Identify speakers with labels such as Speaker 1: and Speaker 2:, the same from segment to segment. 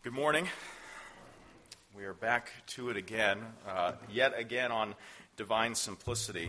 Speaker 1: Good morning. We are back to it again, yet again on divine simplicity.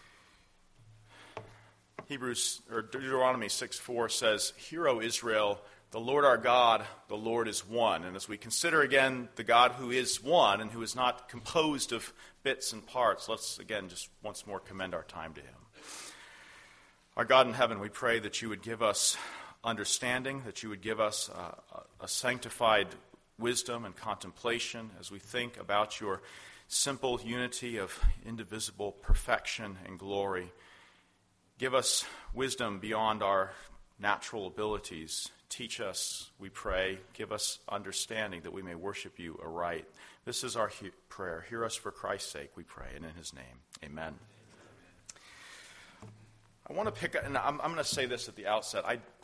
Speaker 1: Deuteronomy 6:4 says, "Hear, O Israel, the Lord our God, the Lord is one." And as we consider again the God who is one and who is not composed of bits and parts, let's again just once more commend our time to him. Our God in heaven, we pray that you would give us understanding, that you would give us a sanctified wisdom and contemplation as we think about your simple unity of indivisible perfection and glory. Give us wisdom beyond our natural abilities. Teach us, we pray. Give us understanding that we may worship you aright. This is our prayer. Hear us for Christ's sake, we pray, and in his name, amen. I want to pick up, and I'm going to say this at the outset.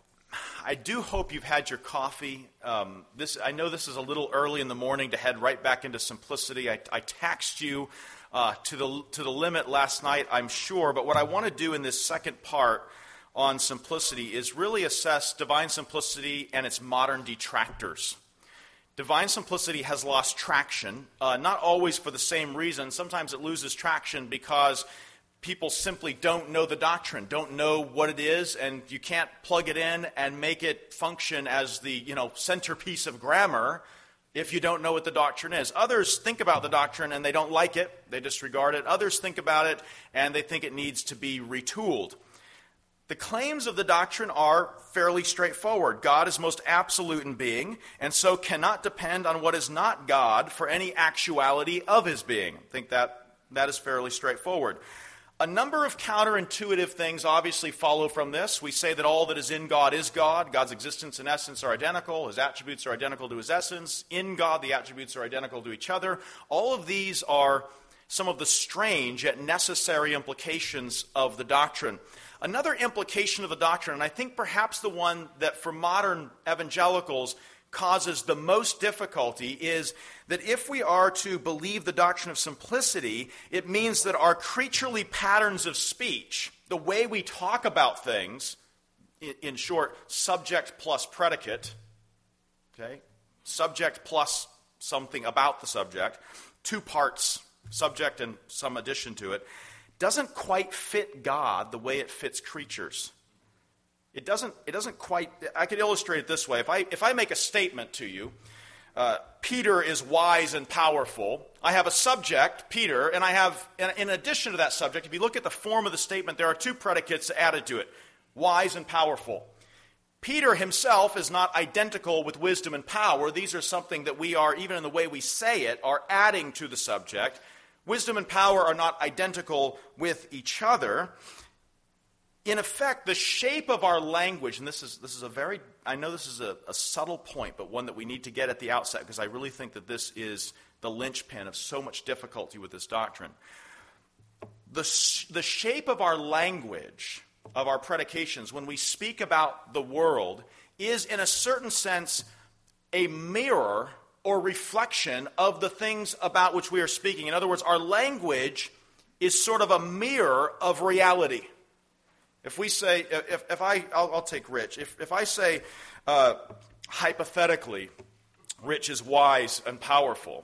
Speaker 1: I do hope you've had your coffee. I know this is a little early in the morning to head right back into simplicity. I taxed you to the limit last night, I'm sure. But what I want to do in this second part on simplicity is really assess divine simplicity and its modern detractors. Divine simplicity has lost traction, not always for the same reason. Sometimes it loses traction because people simply don't know the doctrine, don't know what it is, and you can't plug it in and make it function as the centerpiece of grammar if you don't know what the doctrine is. Others think about the doctrine and they don't like it, they disregard it. Others think about it and they think it needs to be retooled. The claims of the doctrine are fairly straightforward. God is most absolute in being, and so cannot depend on what is not God for any actuality of his being. I think that is fairly straightforward. A number of counterintuitive things obviously follow from this. We say that all that is in God is God. God's existence and essence are identical. His attributes are identical to his essence. In God, the attributes are identical to each other. All of these are some of the strange yet necessary implications of the doctrine. Another implication of the doctrine, and I think perhaps the one that for modern evangelicals causes the most difficulty, is that if we are to believe the doctrine of simplicity, it means that our creaturely patterns of speech, the way we talk about things, in short, subject plus predicate, okay, subject plus something about the subject, two parts, subject and some addition to it, doesn't quite fit God the way it fits creatures. It doesn't quite. I could illustrate it this way. If I make a statement to you, Peter is wise and powerful. I have a subject, Peter, and I have, in addition to that subject, if you look at the form of the statement, there are two predicates added to it: wise and powerful. Peter himself is not identical with wisdom and power. These are something that we are, even in the way we say it, are adding to the subject. Wisdom and power are not identical with each other. In effect, the shape of our language, and this is a very, I know this is a subtle point, but one that we need to get at the outset, because I really think that this is the linchpin of so much difficulty with this doctrine. The shape of our language, of our predications, when we speak about the world, is in a certain sense a mirror or reflection of the things about which we are speaking. In other words, our language is sort of a mirror of reality. If we say, I'll take Rich. If I say, hypothetically, Rich is wise and powerful,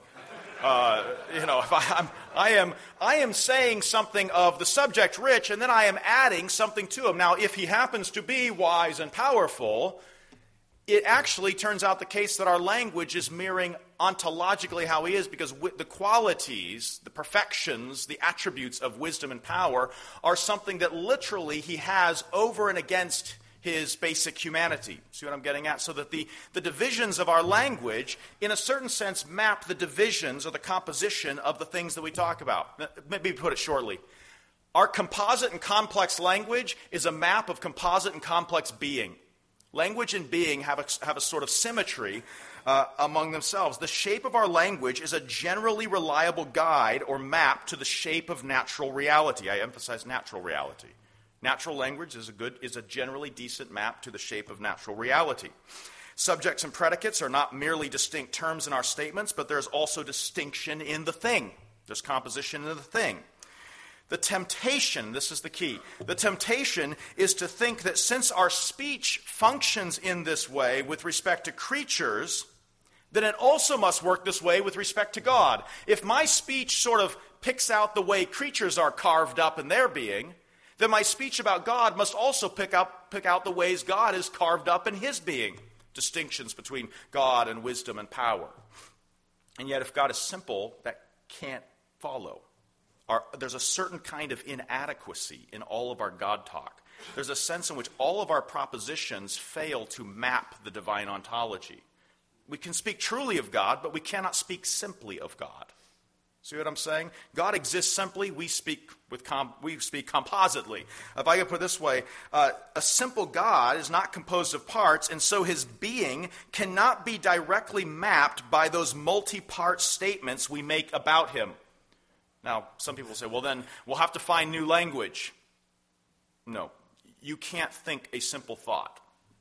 Speaker 1: if I am saying something of the subject Rich, and then I am adding something to him. Now, if he happens to be wise and powerful, it actually turns out the case that our language is mirroring ontologically how he is, because the qualities, the perfections, the attributes of wisdom and power are something that literally he has over and against his basic humanity. See what I'm getting at? So that the divisions of our language, in a certain sense, map the divisions or the composition of the things that we talk about. Maybe put it shortly. Our composite and complex language is a map of composite and complex being. Language and being have a sort of symmetry among themselves. The shape of our language is a generally reliable guide or map to the shape of natural reality. I emphasize natural reality. Natural language is a generally decent map to the shape of natural reality. Subjects and predicates are not merely distinct terms in our statements, but there's also distinction in the thing. There's composition in the thing. The temptation, this is the key, the temptation is to think that since our speech functions in this way with respect to creatures, then it also must work this way with respect to God. If my speech sort of picks out the way creatures are carved up in their being, then my speech about God must also pick out the ways God is carved up in his being. Distinctions between God and wisdom and power. And yet if God is simple, that can't follow. There's a certain kind of inadequacy in all of our God talk. There's a sense in which all of our propositions fail to map the divine ontology. We can speak truly of God, but we cannot speak simply of God. See what I'm saying? God exists simply. We speak compositely. If I could put it this way, a simple God is not composed of parts, and so his being cannot be directly mapped by those multi-part statements we make about him. Now, some people say, well, then we'll have to find new language. No, you can't think a simple thought.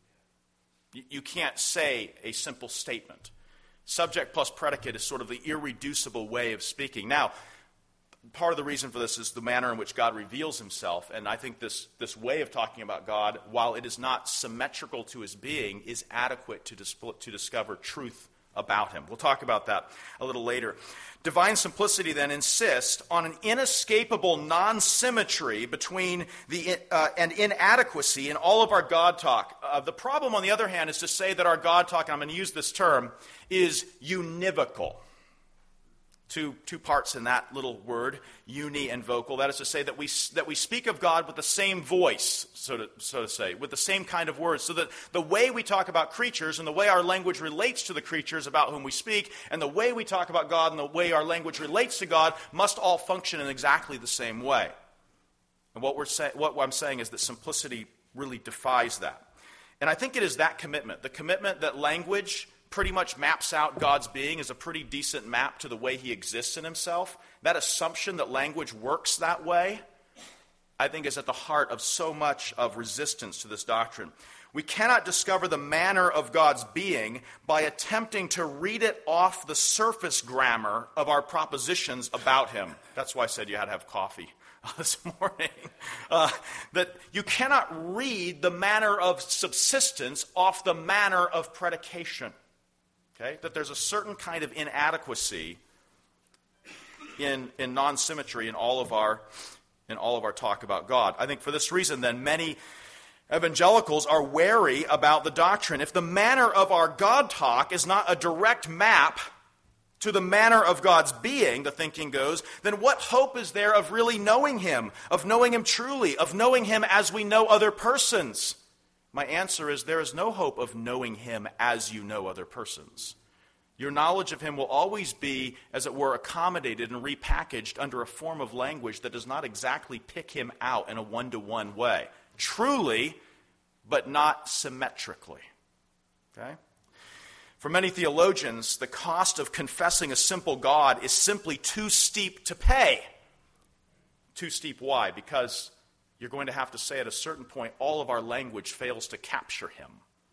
Speaker 1: You can't say a simple statement. Subject plus predicate is sort of the irreducible way of speaking. Now, part of the reason for this is the manner in which God reveals himself, and I think this way of talking about God, while it is not symmetrical to his being, is adequate to discover truth about him. We'll talk about that a little later. Divine simplicity then insists on an inescapable non-symmetry between and inadequacy in all of our God talk. The problem, on the other hand, is to say that our God talk, and I'm going to use this term, is univocal. Two parts in that little word, uni and vocal. That is to say that we speak of God with the same voice, so to say, with the same kind of words, so that the way we talk about creatures and the way our language relates to the creatures about whom we speak, and the way we talk about God and the way our language relates to God must all function in exactly the same way. And what I'm saying is that simplicity really defies that. And I think it is that commitment, the commitment that language pretty much maps out God's being as a pretty decent map to the way he exists in himself. That assumption that language works that way, I think, is at the heart of so much of resistance to this doctrine. We cannot discover the manner of God's being by attempting to read it off the surface grammar of our propositions about him. That's why I said you had to have coffee this morning. That you cannot read the manner of subsistence off the manner of predication. Okay? That there's a certain kind of inadequacy in non-symmetry in all of our talk about God. I think for this reason, then, many evangelicals are wary about the doctrine. If the manner of our God talk is not a direct map to the manner of God's being, the thinking goes, then what hope is there of really knowing him, of knowing him truly, of knowing him as we know other persons? My answer is there is no hope of knowing him as you know other persons. Your knowledge of him will always be, as it were, accommodated and repackaged under a form of language that does not exactly pick him out in a one-to-one way. Truly, but not symmetrically. Okay? For many theologians, the cost of confessing a simple God is simply too steep to pay. Too steep, why? Because you're going to have to say at a certain point, all of our language fails to capture him.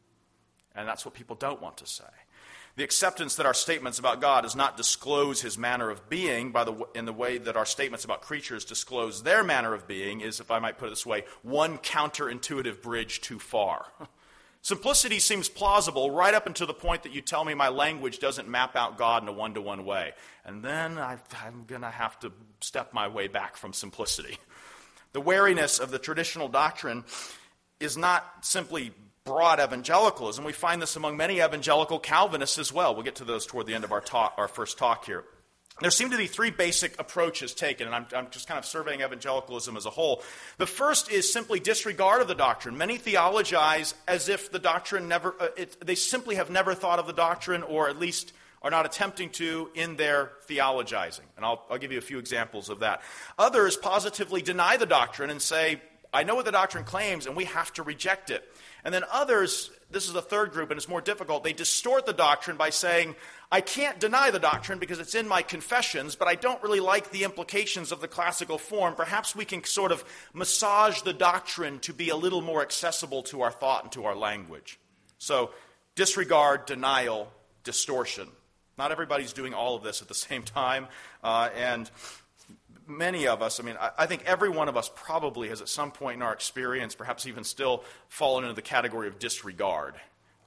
Speaker 1: And that's what people don't want to say. The acceptance that our statements about God does not disclose his manner of being in the way that our statements about creatures disclose their manner of being is, if I might put it this way, one counterintuitive bridge too far. Simplicity seems plausible right up until the point that you tell me my language doesn't map out God in a one-to-one way. And then I'm going to have to step my way back from simplicity. The wariness of the traditional doctrine is not simply broad evangelicalism. We find this among many evangelical Calvinists as well. We'll get to those toward the end of our first talk here. There seem to be three basic approaches taken, and I'm just kind of surveying evangelicalism as a whole. The first is simply disregard of the doctrine. Many theologize as if the doctrine they simply have never thought of the doctrine, or at least are not attempting to in their theologizing. And I'll give you a few examples of that. Others positively deny the doctrine and say, I know what the doctrine claims, and we have to reject it. And then others, this is the third group, and it's more difficult, they distort the doctrine by saying, I can't deny the doctrine because it's in my confessions, but I don't really like the implications of the classical form. Perhaps we can sort of massage the doctrine to be a little more accessible to our thought and to our language. So, disregard, denial, distortion. Not everybody's doing all of this at the same time, and many of us, I think every one of us probably has at some point in our experience, perhaps even still, fallen into the category of disregard.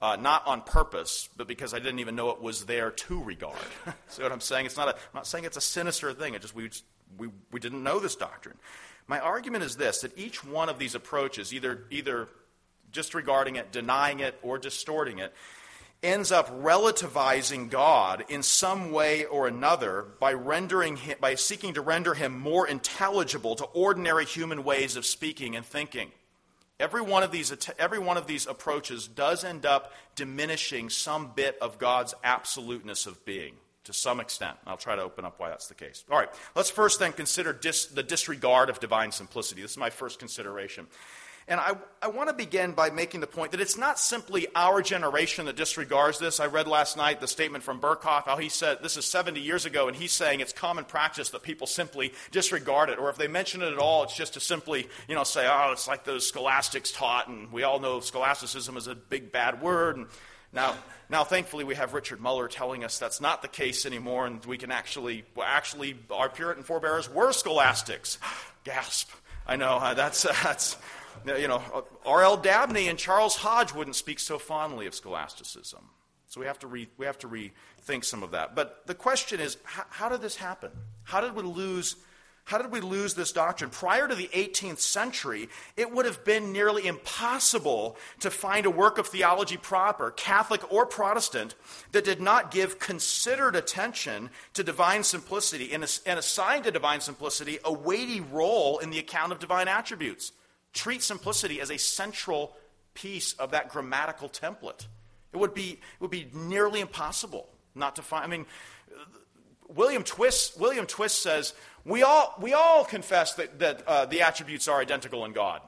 Speaker 1: not on purpose, but because I didn't even know it was there to regard. See what I'm saying? I'm not saying it's a sinister thing. We didn't know this doctrine. My argument is this, that each one of these approaches, either disregarding it, denying it, or distorting it, ends up relativizing God in some way or another by seeking to render him more intelligible to ordinary human ways of speaking and thinking. Every one of these approaches does end up diminishing some bit of God's absoluteness of being, to some extent. I'll try to open up why that's the case. All right, let's first then consider the disregard of divine simplicity. This is my first consideration. And I want to begin by making the point that it's not simply our generation that disregards this. I read last night the statement from Berkhoff, how he said, this is 70 years ago, and he's saying it's common practice that people simply disregard it. Or if they mention it at all, it's just to simply, say, oh, it's like those scholastics taught, and we all know scholasticism is a big bad word. And now, thankfully, we have Richard Muller telling us that's not the case anymore, and we can actually, our Puritan forebears were scholastics. Gasp. I know, that's R.L. Dabney and Charles Hodge wouldn't speak so fondly of scholasticism. So we have to rethink some of that. But the question is, how did this happen? How did we lose this doctrine? Prior to the 18th century, it would have been nearly impossible to find a work of theology proper, Catholic or Protestant, that did not give considered attention to divine simplicity and assign to divine simplicity a weighty role in the account of divine attributes. Treat simplicity as a central piece of that grammatical template. It would be nearly impossible not to find. I mean, William Twist says we all confess that the attributes are identical in God.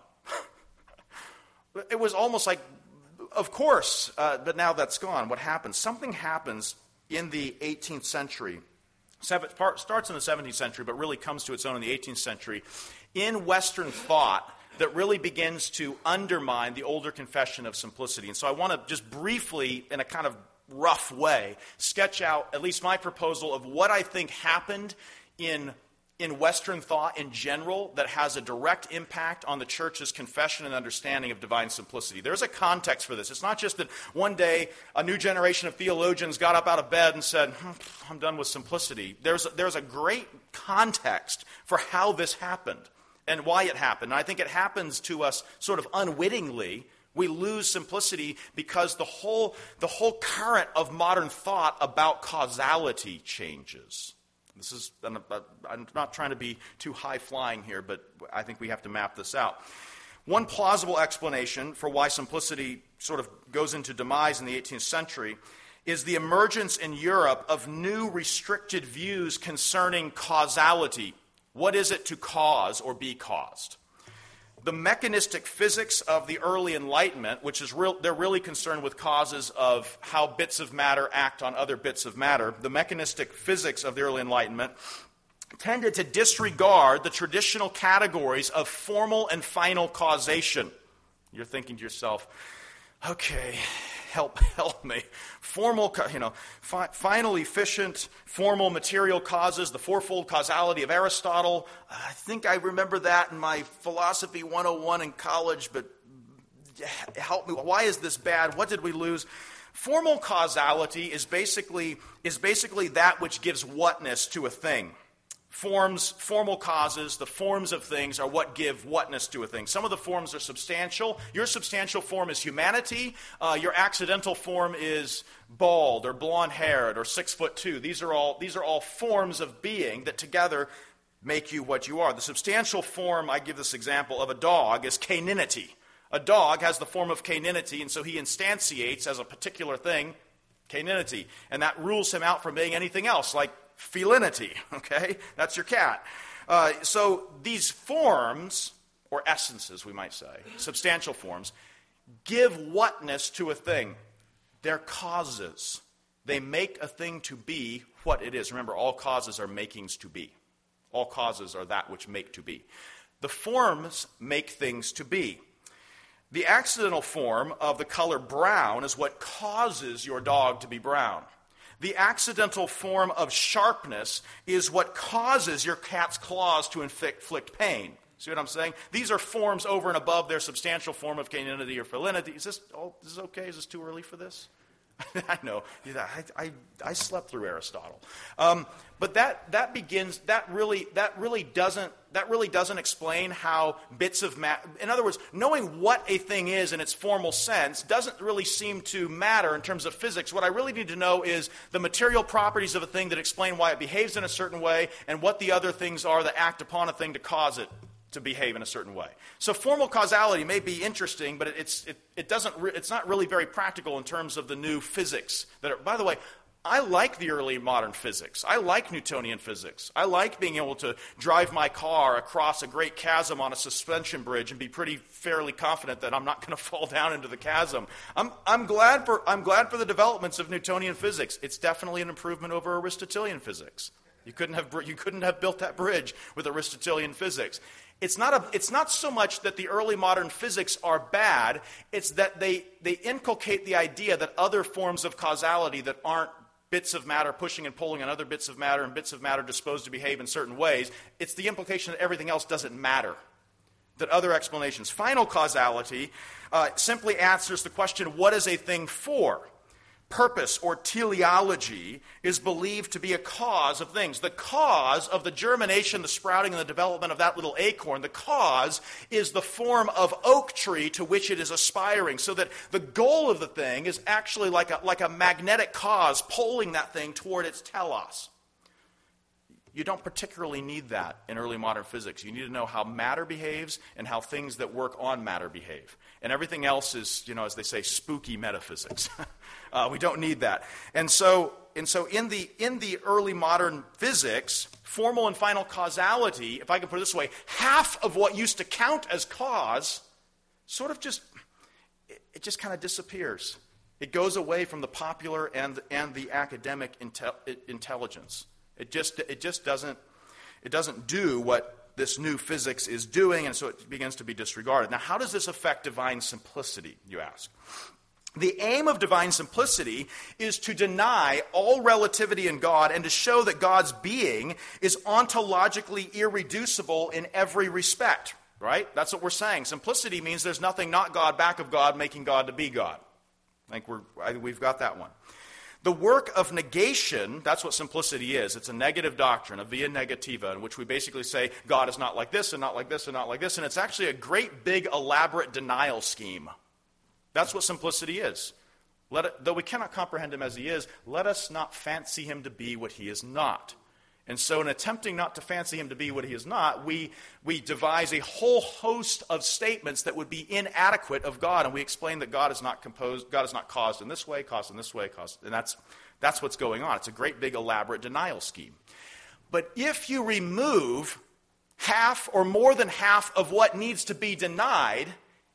Speaker 1: It was almost like, of course, but now that's gone. What happens? Something happens in the 18th century. Starts in the 17th century, but really comes to its own in the 18th century in Western thought that really begins to undermine the older confession of simplicity. And so I want to just briefly, in a kind of rough way, sketch out at least my proposal of what I think happened in Western thought in general that has a direct impact on the church's confession and understanding of divine simplicity. There's a context for this. It's not just that one day a new generation of theologians got up out of bed and said, I'm done with simplicity. There's a great context for how this happened and why it happened. And I think it happens to us sort of unwittingly. We lose simplicity because the whole current of modern thought about causality changes. I'm not trying to be too high-flying here, but I think we have to map this out. One plausible explanation for why simplicity sort of goes into demise in the 18th century is the emergence in Europe of new restricted views concerning causality. What is it to cause or be caused? The mechanistic physics of the early Enlightenment, which is they're really concerned with causes of how bits of matter act on other bits of matter. The mechanistic physics of the early Enlightenment tended to disregard the traditional categories of formal and final causation. You're thinking to yourself, okay, help me. Formal, final, efficient, formal material causes, the fourfold causality of Aristotle. I think I remember that in my philosophy 101 in college, but help me. Why is this bad? What did we lose? Formal causality is basically that which gives whatness to a thing. Formal causes, the forms of things are what give whatness to a thing. Some of the forms are substantial. Your substantial form is humanity. Your accidental form is bald or blonde-haired or 6'2". These are all forms of being that together make you what you are. The substantial form, I give this example, of a dog is caninity. A dog has the form of caninity, and so he instantiates as a particular thing caninity. And that rules him out from being anything else, like felinity, okay? That's your cat. So these forms, or essences we might say, substantial forms, give whatness to a thing. They're causes. They make a thing to be what it is. Remember, all causes are makings to be. All causes are that which make to be. The forms make things to be. The accidental form of the color brown is what causes your dog to be brown. The accidental form of sharpness is what causes your cat's claws to inflict pain. See what I'm saying? These are forms over and above their substantial form of caninity or felinity. Is this okay? Is this too early for this? I know. I slept through Aristotle. But that really doesn't explain how bits of matter. In other words, knowing what a thing is in its formal sense doesn't really seem to matter in terms of physics. What I really need to know is the material properties of a thing that explain why it behaves in a certain way, and what the other things are that act upon a thing to cause it to behave in a certain way. So formal causality may be interesting, but it's not really very practical in terms of the new physics. By the way, I like the early modern physics. I like Newtonian physics. I like being able to drive my car across a great chasm on a suspension bridge and be fairly confident that I'm not going to fall down into the chasm. I'm glad for the developments of Newtonian physics. It's definitely an improvement over Aristotelian physics. You couldn't have built that bridge with Aristotelian physics. It's not so much that the early modern physics are bad, it's that they inculcate the idea that other forms of causality that aren't bits of matter pushing and pulling on other bits of matter and bits of matter disposed to behave in certain ways, it's the implication that everything else doesn't matter, that other explanations. Final causality simply answers the question, what is a thing for? Purpose, or teleology, is believed to be a cause of things. The cause of the germination, the sprouting, and the development of that little acorn, the cause is the form of oak tree to which it is aspiring, so that the goal of the thing is actually like a magnetic cause pulling that thing toward its telos. You don't particularly need that in early modern physics. You need to know how matter behaves and how things that work on matter behave. And everything else is, as they say, spooky metaphysics. We don't need that. And so in the early modern physics, formal and final causality, if I can put it this way, half of what used to count as cause sort of just kind of disappears. It goes away from the popular and the academic intelligence. It just doesn't do what this new physics is doing, and so it begins to be disregarded. Now, how does this affect divine simplicity, you ask? The aim of divine simplicity is to deny all relativity in God and to show that God's being is ontologically irreducible in every respect, right? That's what we're saying. Simplicity means there's nothing not God back of God making God to be God. I think we've got that one. The work of negation, that's what simplicity is. It's a negative doctrine, a via negativa, in which we basically say God is not like this and not like this and not like this, and it's actually a great big elaborate denial scheme. That's what simplicity is. Though we cannot comprehend him as he is, let us not fancy him to be what he is not. And so in attempting not to fancy him to be what he is not, we devise a whole host of statements that would be inadequate of God, and we explain that God is not caused in this way, caused in this way, and that's what's going on. It's a great big elaborate denial scheme. But if you remove half or more than half of what needs to be denied,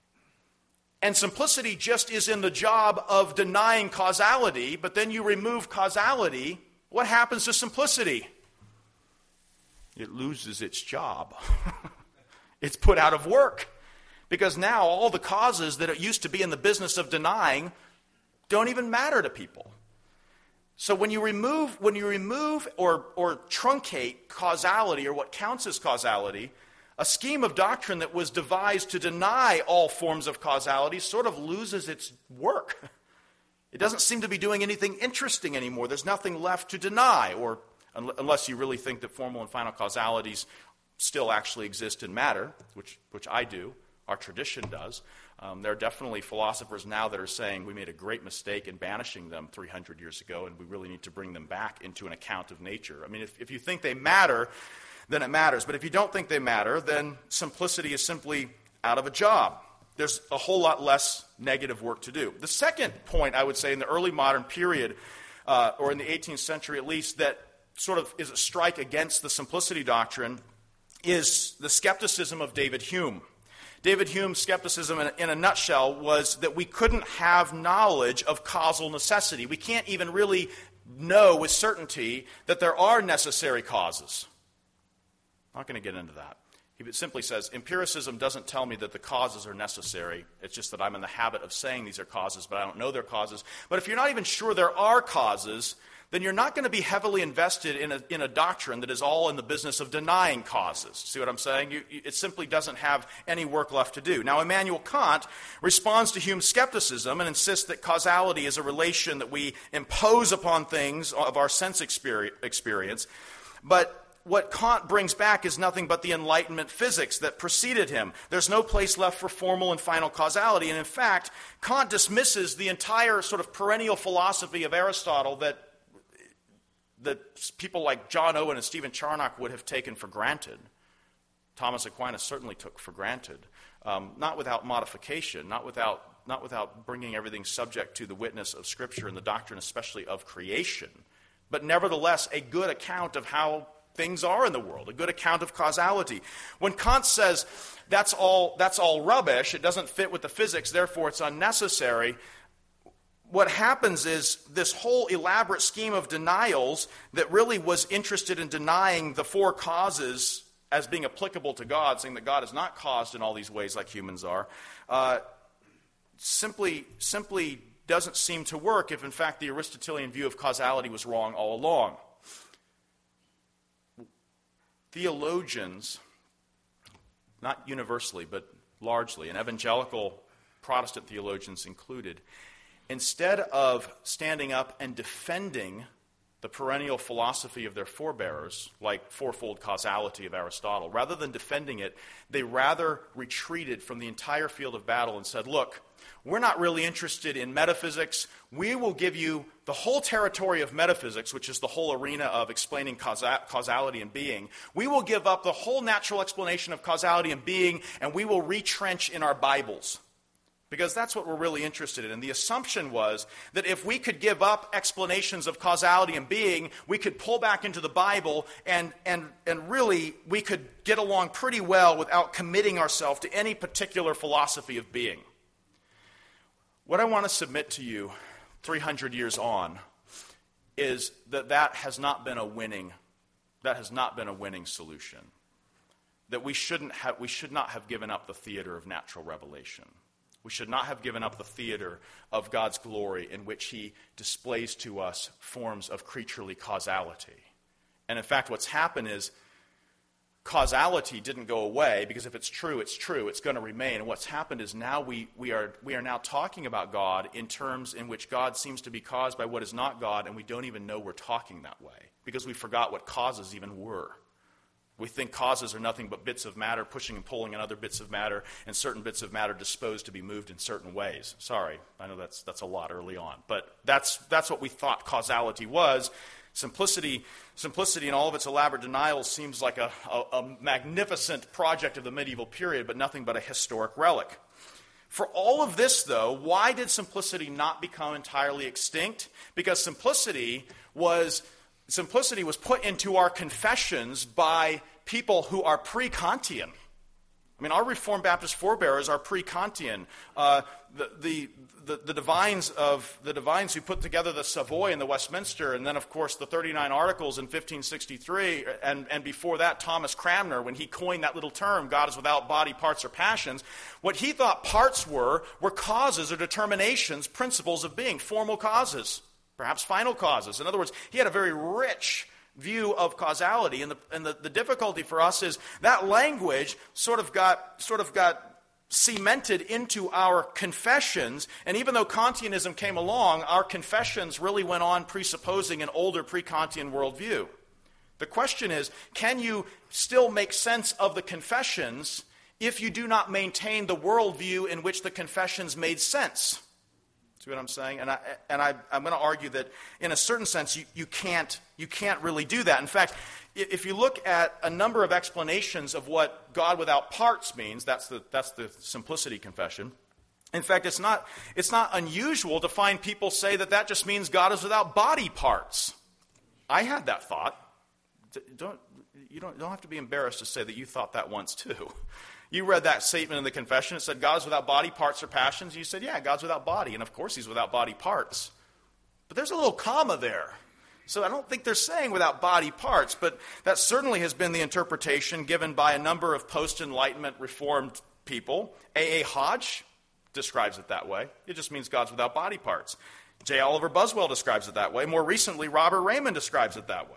Speaker 1: and simplicity just is in the job of denying causality, but then you remove causality, what happens to simplicity? It loses its job. It's put out of work. Because now all the causes that it used to be in the business of denying don't even matter to people. So when you remove or truncate causality, or what counts as causality, a scheme of doctrine that was devised to deny all forms of causality sort of loses its work. It doesn't seem to be doing anything interesting anymore. There's nothing left to deny, or unless you really think that formal and final causalities still actually exist in matter, which I do, our tradition does. There are definitely philosophers now that are saying we made a great mistake in banishing them 300 years ago, and we really need to bring them back into an account of nature. I mean, if you think they matter, then it matters. But if you don't think they matter, then simplicity is simply out of a job. There's a whole lot less negative work to do. The second point, I would say, in the early modern period, or in the 18th century at least, that sort of is a strike against the simplicity doctrine, is the skepticism of David Hume. David Hume's skepticism, in a nutshell, was that we couldn't have knowledge of causal necessity. We can't even really know with certainty that there are necessary causes. I'm not going to get into that. He simply says, empiricism doesn't tell me that the causes are necessary. It's just that I'm in the habit of saying these are causes, but I don't know they're causes. But if you're not even sure there are causes, then you're not going to be heavily invested in a doctrine that is all in the business of denying causes. See what I'm saying? It simply doesn't have any work left to do. Now, Immanuel Kant responds to Hume's skepticism and insists that causality is a relation that we impose upon things of our sense experience. But what Kant brings back is nothing but the Enlightenment physics that preceded him. There's no place left for formal and final causality. And in fact, Kant dismisses the entire sort of perennial philosophy of Aristotle that people like John Owen and Stephen Charnock would have taken for granted. Thomas Aquinas certainly took for granted. Not without modification, not without bringing everything subject to the witness of Scripture and the doctrine especially of creation, but nevertheless a good account of how things are in the world, a good account of causality. When Kant says that's all rubbish, it doesn't fit with the physics, therefore it's unnecessary, what happens is this whole elaborate scheme of denials that really was interested in denying the four causes as being applicable to God, saying that God is not caused in all these ways like humans are, simply doesn't seem to work if in fact the Aristotelian view of causality was wrong all along. Theologians, not universally, but largely, and evangelical Protestant theologians included, instead of standing up and defending the perennial philosophy of their forebears, like fourfold causality of Aristotle, rather than defending it, they rather retreated from the entire field of battle and said, look, we're not really interested in metaphysics. We will give you the whole territory of metaphysics, which is the whole arena of explaining causality and being. We will give up the whole natural explanation of causality and being, and we will retrench in our Bibles. Because that's what we're really interested in. And the assumption was that if we could give up explanations of causality and being, we could pull back into the Bible and really we could get along pretty well without committing ourselves to any particular philosophy of being. What I want to submit to you 300 years on is that has not been a winning solution. That we should not have given up the theater of natural revelation. We should not have given up the theater of God's glory in which he displays to us forms of creaturely causality. And in fact, what's happened is causality didn't go away, because if it's true, it's going to remain. And what's happened is now we are now talking about God in terms in which God seems to be caused by what is not God, and we don't even know we're talking that way, because we forgot what causes even were. We think causes are nothing but bits of matter pushing and pulling on other bits of matter, and certain bits of matter disposed to be moved in certain ways. Sorry, I know that's a lot early on, but that's what we thought causality was. Simplicity in all of its elaborate denials seems like a magnificent project of the medieval period, but nothing but a historic relic. For all of this, though, why did simplicity not become entirely extinct? Because simplicity was put into our confessions by people who are pre-Kantian. I mean, our Reformed Baptist forebears are pre-Kantian. The divines who put together the Savoy and the Westminster, and then, of course, the 39 Articles in 1563, and before that, Thomas Cranmer, when he coined that little term, God is without body, parts, or passions, what he thought parts were causes or determinations, principles of being, formal causes, perhaps final causes. In other words, he had a very rich view of causality, and the difficulty for us is that language sort of got cemented into our confessions, and even though Kantianism came along, our confessions really went on presupposing an older pre-Kantian worldview. The question is, can you still make sense of the confessions if you do not maintain the worldview in which the confessions made sense? See what I'm saying? And I'm going to argue that in a certain sense you can't really do that. In fact, if you look at a number of explanations of what God without parts means, that's the simplicity confession. In fact, it's not unusual to find people say that just means God is without body parts. I had that thought. You don't have to be embarrassed to say that you thought that once too. You read that statement in the confession. It said, God is without body, parts, or passions. You said, yeah, God's without body. And of course, he's without body parts. But there's a little comma there. So I don't think they're saying without body parts. But that certainly has been the interpretation given by a number of post-Enlightenment Reformed people. A. Hodge describes it that way. It just means God's without body parts. J. Oliver Buswell describes it that way. More recently, Robert Raymond describes it that way.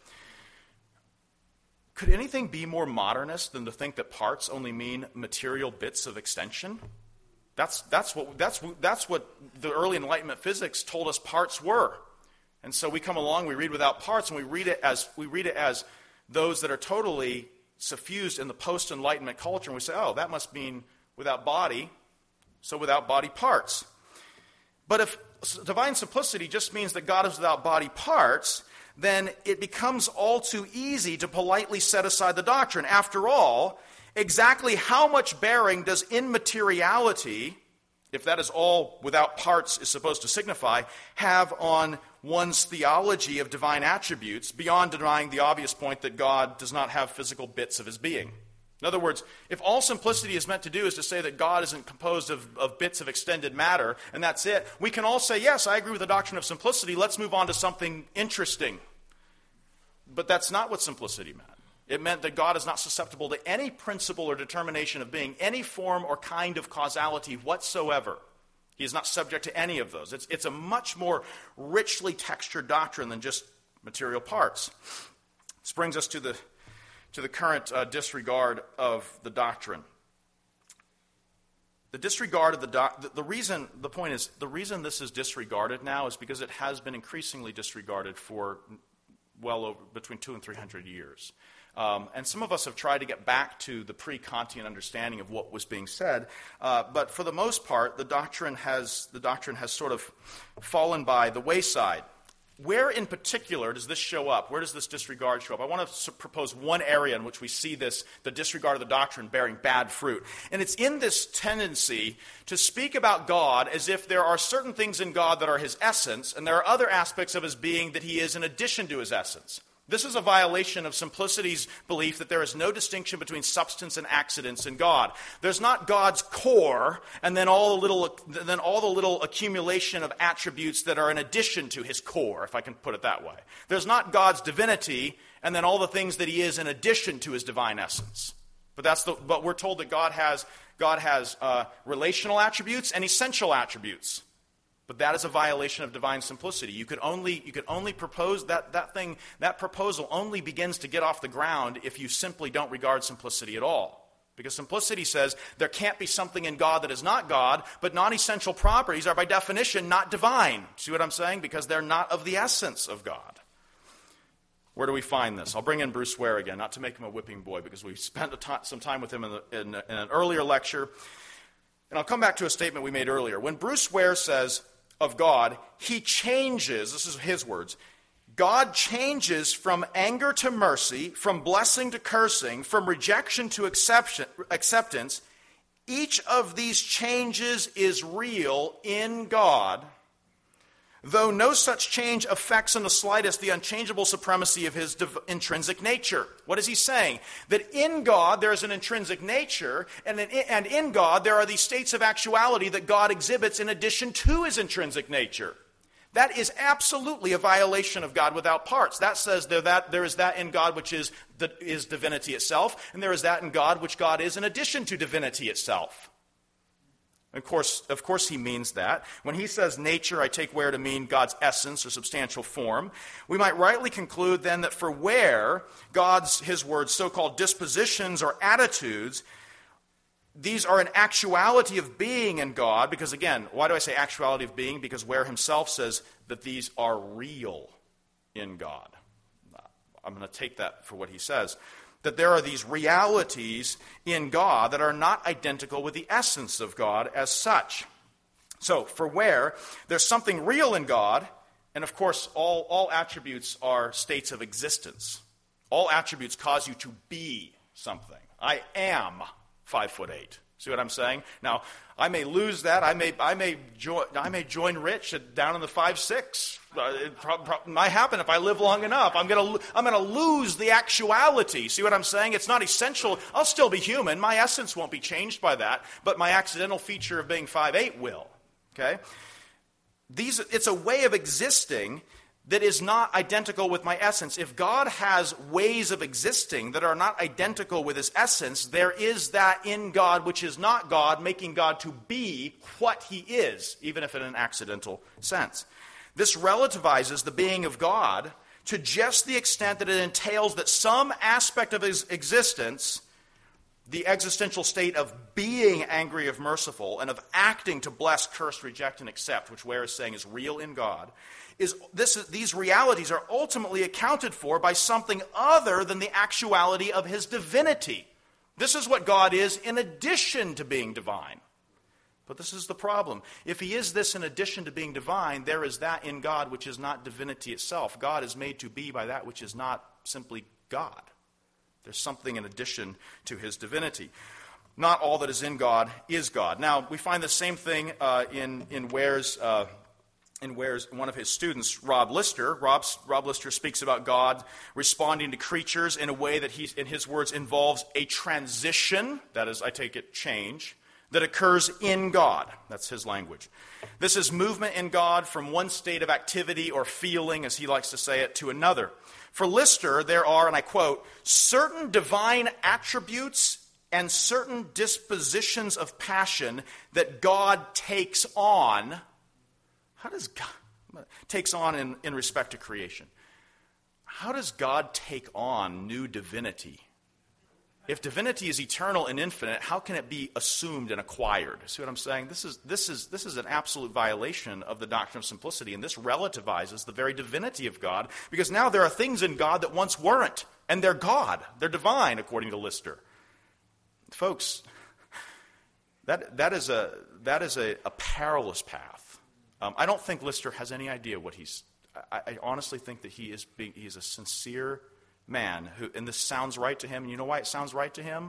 Speaker 1: Could anything be more modernist than to think that parts only mean material bits of extension? That's what the early Enlightenment physics told us parts were. And so we come along, we read without parts, and we read it as those that are totally suffused in the post-Enlightenment culture, and we say, oh, that must mean without body, so without body parts. But if divine simplicity just means that God is without body parts, then it becomes all too easy to politely set aside the doctrine. After all, exactly how much bearing does immateriality, if that is all without parts is supposed to signify, have on one's theology of divine attributes beyond denying the obvious point that God does not have physical bits of his being? In other words, if all simplicity is meant to do is to say that God isn't composed of bits of extended matter, and that's it, we can all say, yes, I agree with the doctrine of simplicity, let's move on to something interesting. But that's not what simplicity meant. It meant that God is not susceptible to any principle or determination of being, any form or kind of causality whatsoever. He is not subject to any of those. It's a much more richly textured doctrine than just material parts. This brings us to the current disregard of the doctrine. The disregard of the reason this is disregarded now is because it has been increasingly disregarded for well over between 200 and 300 years. And some of us have tried to get back to the pre-Kantian understanding of what was being said, but for the most part, the doctrine has sort of fallen by the wayside. Where in particular does this show up? Where does this disregard show up? I want to propose one area in which we see the disregard of the doctrine bearing bad fruit. And it's in this tendency to speak about God as if there are certain things in God that are his essence, and there are other aspects of his being that he is in addition to his essence. This is a violation of simplicity's belief that there is no distinction between substance and accidents in God. There's not God's core and then all the little accumulation of attributes that are in addition to his core, if I can put it that way. There's not God's divinity and then all the things that he is in addition to his divine essence. But we're told that God has relational attributes and essential attributes. But that is a violation of divine simplicity. You could only propose that proposal only begins to get off the ground if you simply don't regard simplicity at all. Because simplicity says there can't be something in God that is not God, but non-essential properties are by definition not divine. See what I'm saying? Because they're not of the essence of God. Where do we find this? I'll bring in Bruce Ware again, not to make him a whipping boy, because we spent some time with him in an earlier lecture. And I'll come back to a statement we made earlier. When Bruce Ware says of God, he changes, this is his words, God changes from anger to mercy, from blessing to cursing, from rejection to acceptance. Each of these changes is real in God, though no such change affects in the slightest the unchangeable supremacy of his intrinsic nature. What is he saying? That in God there is an intrinsic nature, and in God there are these states of actuality that God exhibits in addition to his intrinsic nature. That is absolutely a violation of God without parts. That says there is that in God which is divinity itself, and there is that in God which God is in addition to divinity itself. Of course he means that. When he says nature, I take Ware to mean God's essence or substantial form. We might rightly conclude then that for Ware, his words, so-called dispositions or attitudes, these are an actuality of being in God. Because again, why do I say actuality of being? Because Ware himself says that these are real in God. I'm going to take that for what he says. That there are these realities in God that are not identical with the essence of God as such. So, for Ware, there's something real in God, and of course, all attributes are states of existence. All attributes cause you to be something. I am 5'8". See what I'm saying? Now, I may lose that. I may join Rich down in the 5'6". It might happen if I live long enough. I'm going to lose the actuality. See what I'm saying? It's not essential. I'll still be human. My essence won't be changed by that, but my accidental feature of being 5'8" will. Okay? It's a way of existing that is not identical with my essence. If God has ways of existing that are not identical with his essence, there is that in God which is not God, making God to be what he is, even if in an accidental sense. This relativizes the being of God to just the extent that it entails that some aspect of his existence, the existential state of being angry of merciful and of acting to bless, curse, reject, and accept, which Ware is saying is real in God, these realities are ultimately accounted for by something other than the actuality of his divinity. This is what God is in addition to being divine. But this is the problem. If he is this in addition to being divine, there is that in God which is not divinity itself. God is made to be by that which is not simply God. There's something in addition to his divinity. Not all that is in God is God. Now, we find the same thing in Ware's one of his students, Rob Lister. Rob Lister speaks about God responding to creatures in a way that he, in his words, involves a transition, that is, I take it, change, that occurs in God. That's his language. This is movement in God from one state of activity or feeling, as he likes to say it, to another. For Lister, there are, and I quote, certain divine attributes and certain dispositions of passion that God takes on. How does God takes on in respect to creation? How does God take on new divinity? If divinity is eternal and infinite, how can it be assumed and acquired? See what I'm saying? This is an absolute violation of the doctrine of simplicity, and this relativizes the very divinity of God, because now there are things in God that once weren't, and they're God. They're divine, according to Lister. Folks, that is a perilous path. I don't think Lister has any idea what he's. I honestly think that he's a sincere man who, and this sounds right to him. And you know why it sounds right to him?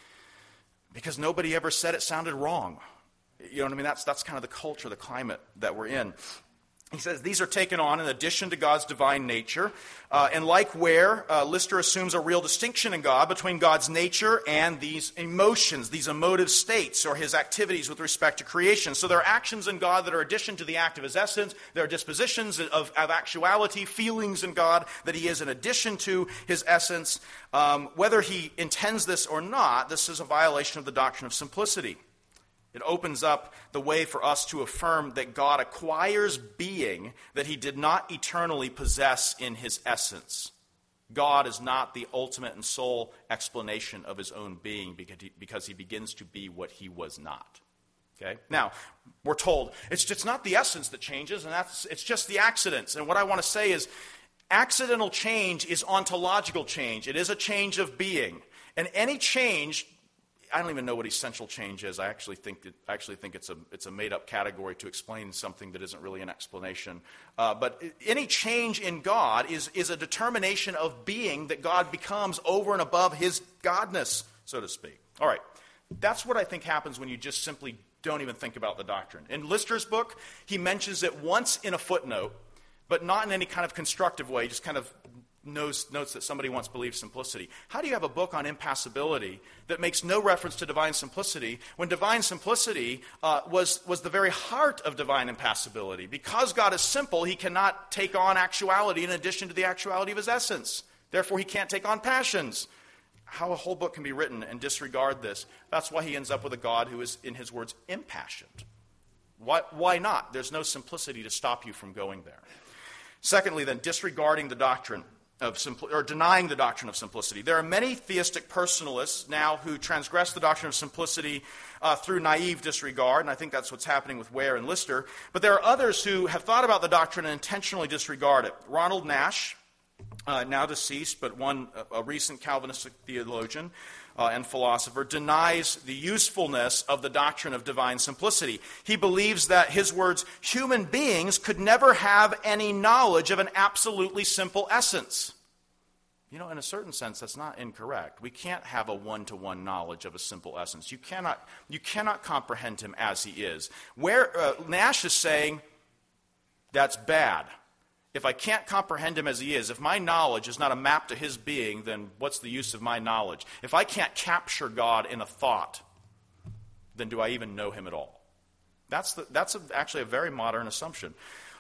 Speaker 1: Because nobody ever said it sounded wrong. You know what I mean? That's kind of the culture, the climate that we're in. He says these are taken on in addition to God's divine nature. And like Ware, Lister assumes a real distinction in God between God's nature and these emotions, these emotive states, or his activities with respect to creation. So there are actions in God that are addition to the act of his essence. There are dispositions of actuality, feelings in God that he is in addition to his essence. Whether he intends this or not, this is a violation of the doctrine of simplicity. It opens up the way for us to affirm that God acquires being that he did not eternally possess in his essence. God is not the ultimate and sole explanation of his own being because he begins to be what he was not. Okay? Now, we're told it's not the essence that changes, and it's just the accidents. And what I want to say is accidental change is ontological change. It is a change of being. And any change, I don't even know what essential change is. I actually think it's a made-up category to explain something that isn't really an explanation. But any change in God is a determination of being that God becomes over and above his godness, so to speak. All right. That's what I think happens when you just simply don't even think about the doctrine. In Lister's book, he mentions it once in a footnote, but not in any kind of constructive way, just kind of notes that somebody once believed simplicity. How do you have a book on impassibility that makes no reference to divine simplicity when divine simplicity was the very heart of divine impassibility? Because God is simple, he cannot take on actuality in addition to the actuality of his essence. Therefore, he can't take on passions. How a whole book can be written and disregard this? That's why he ends up with a God who is, in his words, impassioned. Why not? There's no simplicity to stop you from going there. Secondly, then, disregarding the doctrine or denying the doctrine of simplicity. There are many theistic personalists now who transgress the doctrine of simplicity through naive disregard, and I think that's what's happening with Ware and Lister. But there are others who have thought about the doctrine and intentionally disregard it. Ronald Nash, now deceased, but a recent Calvinistic theologian and philosopher, denies the usefulness of the doctrine of divine simplicity. He believes that, his words, human beings could never have any knowledge of an absolutely simple essence. You know, in a certain sense, that's not incorrect. We can't have a one-to-one knowledge of a simple essence. You cannot comprehend him as he is. Where Nash is saying that's bad. If I can't comprehend him as he is, if my knowledge is not a map to his being, then what's the use of my knowledge? If I can't capture God in a thought, then do I even know him at all? That's actually a very modern assumption.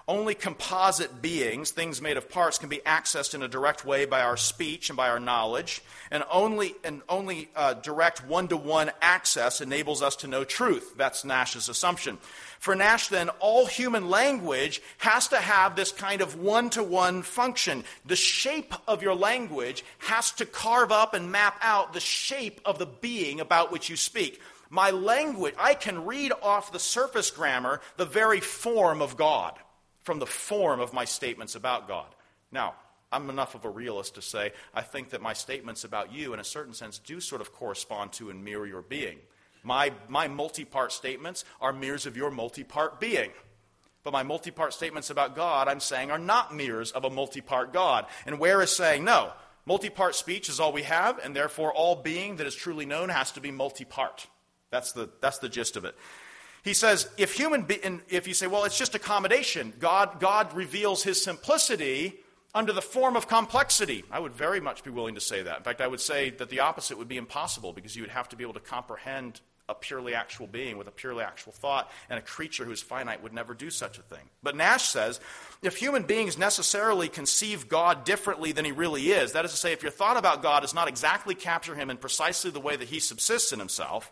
Speaker 1: Only composite beings, things made of parts, can be accessed in a direct way by our speech and by our knowledge, and only direct one-to-one access enables us to know truth. That's Nash's assumption. For Nash, then, all human language has to have this kind of one-to-one function. The shape of your language has to carve up and map out the shape of the being about which you speak. My language, I can read off the surface grammar the very form of God from the form of my statements about God. Now, I'm enough of a realist to say I think that my statements about you, in a certain sense, do sort of correspond to and mirror your being. My multi-part statements are mirrors of your multi-part being. But my multi-part statements about God, I'm saying, are not mirrors of a multi-part God. And Ware is saying, no, multi-part speech is all we have, and therefore all being that is truly known has to be multi-part. That's the gist of it. He says, if you say, well, it's just accommodation, God reveals his simplicity under the form of complexity. I would very much be willing to say that. In fact, I would say that the opposite would be impossible, because you would have to be able to comprehend a purely actual being with a purely actual thought, and a creature who is finite would never do such a thing. But Nash says, if human beings necessarily conceive God differently than he really is, that is to say, if your thought about God does not exactly capture him in precisely the way that he subsists in himself,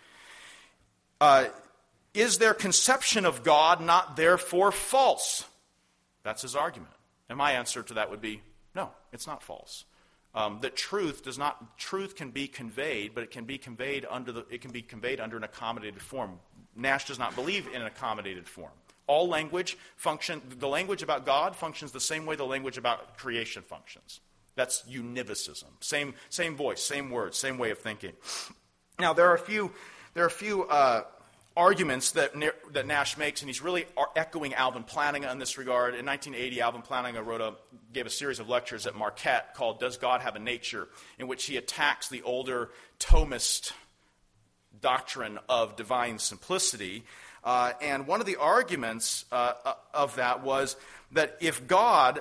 Speaker 1: is their conception of God not therefore false? That's his argument. And my answer to that would be, no, it's not false. That truth can be conveyed, but it can be conveyed under an accommodated form. Nash does not believe in an accommodated form. All language the language about God functions the same way the language about creation functions. That's univocism. Same voice, same words, same way of thinking. Now, there are a few arguments that Nash makes, and he's really echoing Alvin Plantinga in this regard. In 1980, Alvin Plantinga gave a series of lectures at Marquette called Does God Have a Nature?, in which he attacks the older Thomist doctrine of divine simplicity. And one of the arguments of that was that if God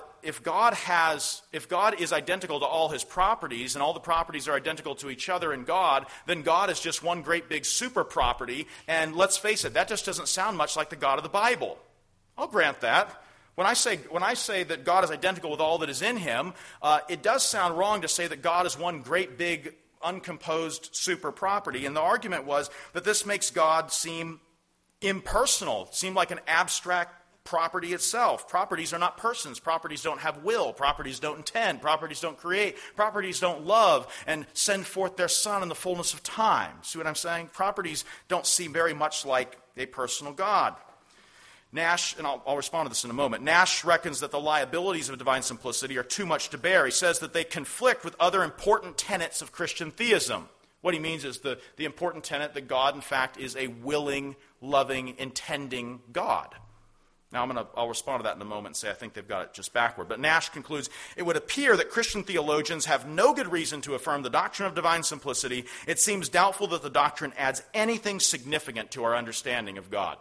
Speaker 1: is identical to all his properties, and all the properties are identical to each other in God, then God is just one great big super property. And let's face it, that just doesn't sound much like the God of the Bible. I'll grant that. When I say that God is identical with all that is in him, it does sound wrong to say that God is one great big uncomposed super property. And the argument was that this makes God seem impersonal, seem like an abstract property itself. Properties are not persons. Properties don't have will. Properties don't intend. Properties don't create. Properties don't love and send forth their son in the fullness of time. See what I'm saying? Properties don't seem very much like a personal God. Nash, and I'll respond to this in a moment, Nash reckons that the liabilities of divine simplicity are too much to bear. He says that they conflict with other important tenets of Christian theism. What he means is the important tenet that God, in fact, is a willing, loving, intending God. Now, I'll respond to that in a moment and say I think they've got it just backward. But Nash concludes, it would appear that Christian theologians have no good reason to affirm the doctrine of divine simplicity. It seems doubtful that the doctrine adds anything significant to our understanding of God.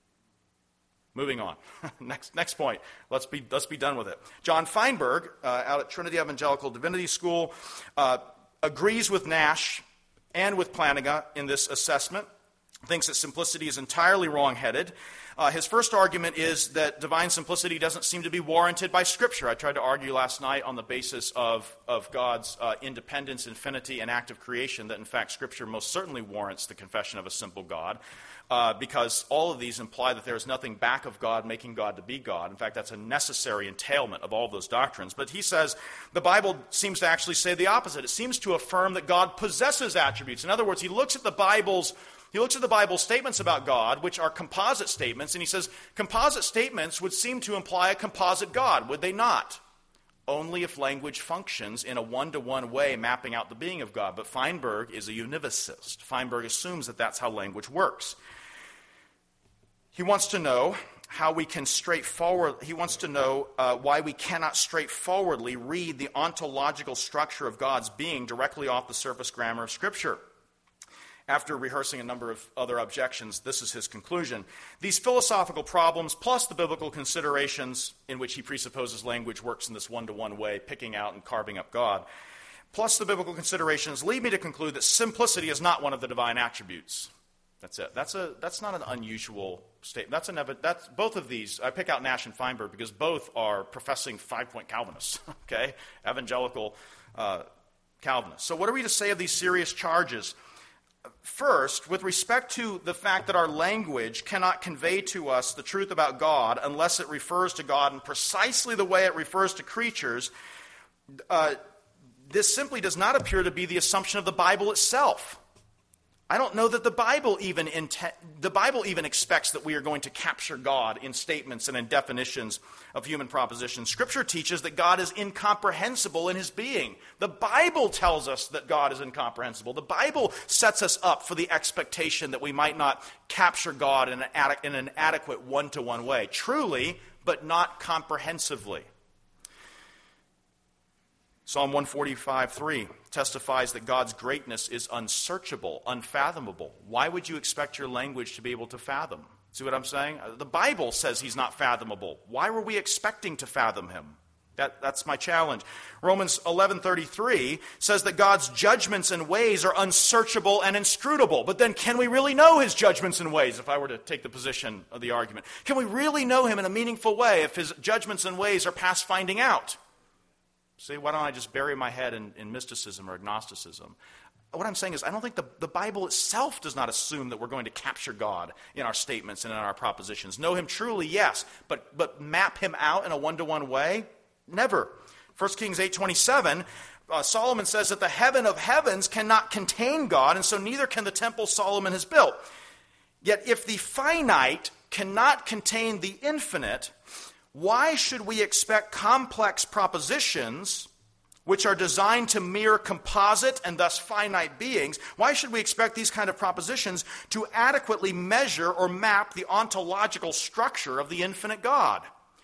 Speaker 1: Moving on. Next point. Let's be done with it. John Feinberg, out at Trinity Evangelical Divinity School, agrees with Nash and with Plantinga in this assessment, thinks that simplicity is entirely wrong-headed. His first argument is that divine simplicity doesn't seem to be warranted by Scripture. I tried to argue last night on the basis of God's independence, infinity, and act of creation that, in fact, Scripture most certainly warrants the confession of a simple God, because all of these imply that there is nothing back of God making God to be God. In fact, that's a necessary entailment of all of those doctrines. But he says the Bible seems to actually say the opposite. It seems to affirm that God possesses attributes. In other words, he looks at the Bible's statements about God, which are composite statements, and he says composite statements would seem to imply a composite God, would they not? Only if language functions in a one-to-one way mapping out the being of God. But Feinberg is a univocist. Feinberg assumes that that's how language works. He wants to know how we can why we cannot straightforwardly read the ontological structure of God's being directly off the surface grammar of Scripture. After rehearsing a number of other objections, this is his conclusion. These philosophical problems, plus the biblical considerations in which he presupposes language works in this one-to-one way, picking out and carving up God, plus the biblical considerations lead me to conclude that simplicity is not one of the divine attributes. That's it. That's not an unusual statement. That's both of these. I pick out Nash and Feinberg because both are professing 5-point Calvinists, okay? Evangelical Calvinists. So what are we to say of these serious charges? First, with respect to the fact that our language cannot convey to us the truth about God unless it refers to God in precisely the way it refers to creatures, this simply does not appear to be the assumption of the Bible itself. I don't know that the Bible even expects that we are going to capture God in statements and in definitions of human propositions. Scripture teaches that God is incomprehensible in his being. The Bible tells us that God is incomprehensible. The Bible sets us up for the expectation that we might not capture God in an adequate one-to-one way. Truly, but not comprehensively. Psalm 145:3 testifies that God's greatness is unsearchable, unfathomable. Why would you expect your language to be able to fathom? See what I'm saying? The Bible says he's not fathomable. Why were we expecting to fathom him? That's my challenge. Romans 11:33 says that God's judgments and ways are unsearchable and inscrutable. But then can we really know his judgments and ways, if I were to take the position of the argument? Can we really know him in a meaningful way if his judgments and ways are past finding out? See, why don't I just bury my head in mysticism or agnosticism? What I'm saying is I don't think the Bible itself does not assume that we're going to capture God in our statements and in our propositions. Know him truly, yes, but map him out in a one-to-one way? Never. 1 Kings 8:27, Solomon says that the heaven of heavens cannot contain God, and so neither can the temple Solomon has built. Yet if the finite cannot contain the infinite, why should we expect complex propositions, which are designed to mere composite and thus finite beings, why should we expect these kind of propositions to adequately measure or map the ontological structure of the infinite God?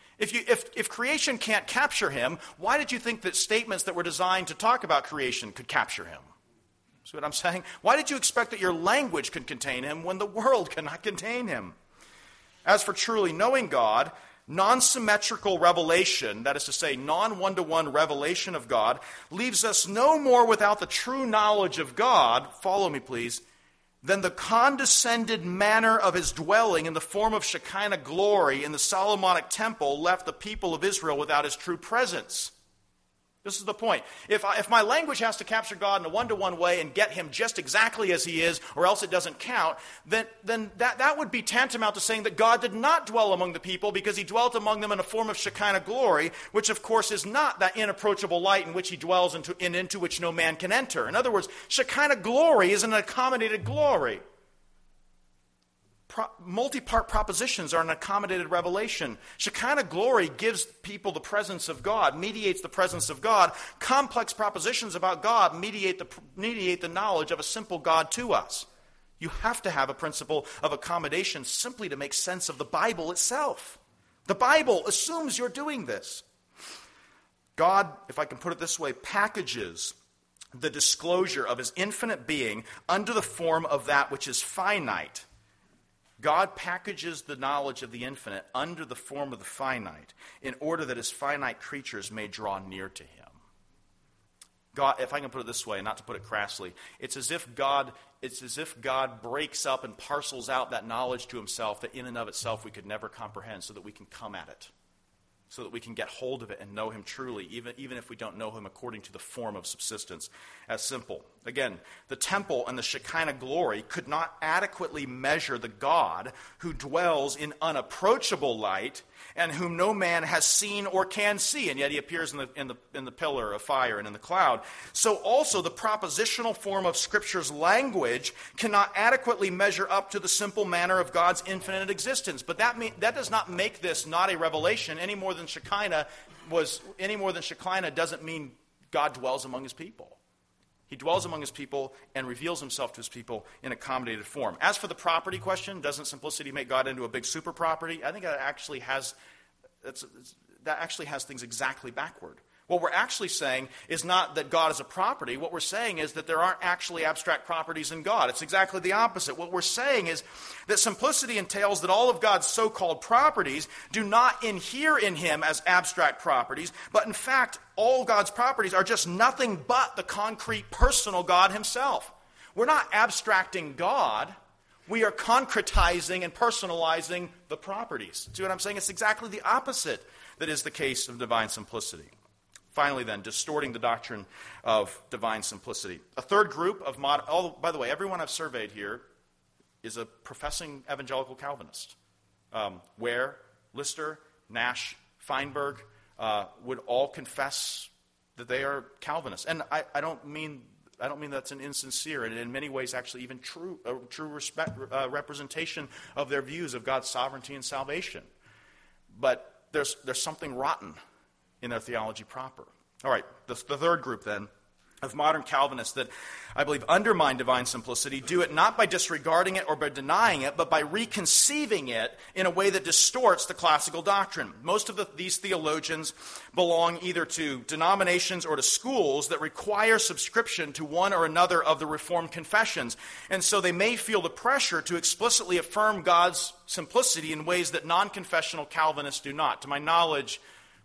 Speaker 1: If creation can't capture him, why did you think that statements that were designed to talk about creation could capture him? See what I'm saying? Why did you expect that your language could contain him when the world cannot contain him? As for truly knowing God, non-symmetrical revelation, that is to say, non-one-to-one revelation of God, leaves us no more without the true knowledge of God, follow me please, than the condescended manner of his dwelling in the form of Shekinah glory in the Solomonic temple left the people of Israel without his true presence. This is the point. If my language has to capture God in a one-to-one way and get him just exactly as he is, or else it doesn't count, then that would be tantamount to saying that God did not dwell among the people because he dwelt among them in a form of Shekinah glory, which of course is not that inapproachable light in which he dwells into which no man can enter. In other words, Shekinah glory is an accommodated glory. Multi-part propositions are an accommodated revelation. Shekinah glory gives people the presence of God, mediates the presence of God. Complex propositions about God mediate the knowledge of a simple God to us. You have to have a principle of accommodation simply to make sense of the Bible itself. The Bible assumes you're doing this. God, if I can put it this way, packages the disclosure of his infinite being under the form of that which is finite. God packages the knowledge of the infinite under the form of the finite in order that his finite creatures may draw near to him. God, if I can put it this way, not to put it crassly, it's as if God breaks up and parcels out that knowledge to himself that in and of itself we could never comprehend so that we can come at it, so that we can get hold of it and know him truly, even if we don't know him according to the form of subsistence. As simple. Again, the temple and the Shekinah glory could not adequately measure the God who dwells in unapproachable light and whom no man has seen or can see, and yet he appears in the pillar of fire and in the cloud. So also the propositional form of Scripture's language cannot adequately measure up to the simple manner of God's infinite existence. But that does not make this not a revelation any more than Shekinah doesn't mean God dwells among his people. He dwells among his people and reveals himself to his people in accommodated form. As for the property question, doesn't simplicity make God into a big super property? I think that actually has things exactly backward. What we're actually saying is not that God is a property. What we're saying is that there aren't actually abstract properties in God. It's exactly the opposite. What we're saying is that simplicity entails that all of God's so-called properties do not inhere in him as abstract properties, but in fact, all God's properties are just nothing but the concrete personal God himself. We're not abstracting God. We are concretizing and personalizing the properties. See what I'm saying? It's exactly the opposite that is the case of divine simplicity. Finally then, distorting the doctrine of divine simplicity. A third group of by the way, everyone I've surveyed here is a professing evangelical Calvinist. Ware, Lister, Nash, Feinberg would all confess that they are Calvinists. And I don't mean that's an insincere and in many ways actually even true representation of their views of God's sovereignty and salvation. But there's something rotten in their theology proper. All right, the third group then of modern Calvinists that I believe undermine divine simplicity do it not by disregarding it or by denying it, but by reconceiving it in a way that distorts the classical doctrine. Most of these theologians belong either to denominations or to schools that require subscription to one or another of the Reformed confessions. And so they may feel the pressure to explicitly affirm God's simplicity in ways that non-confessional Calvinists do not. To my knowledge,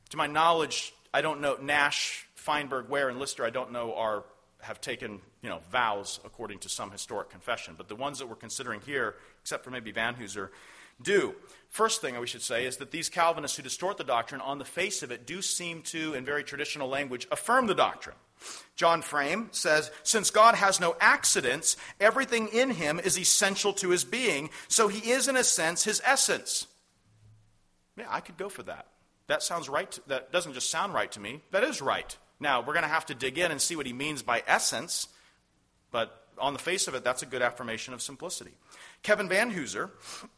Speaker 1: I don't know Nash, Feinberg, Ware, and Lister, I don't know have taken vows according to some historic confession. But the ones that we're considering here, except for maybe Vanhoozer, do. First thing we should say is that these Calvinists who distort the doctrine on the face of it do seem to, in very traditional language, affirm the doctrine. John Frame says, since God has no accidents, everything in him is essential to his being, so he is in a sense his essence. Yeah, I could go for that. That sounds right. That doesn't just sound right to me. That is right. Now, we're going to have to dig in and see what he means by essence, but on the face of it, that's a good affirmation of simplicity. Kevin Vanhoozer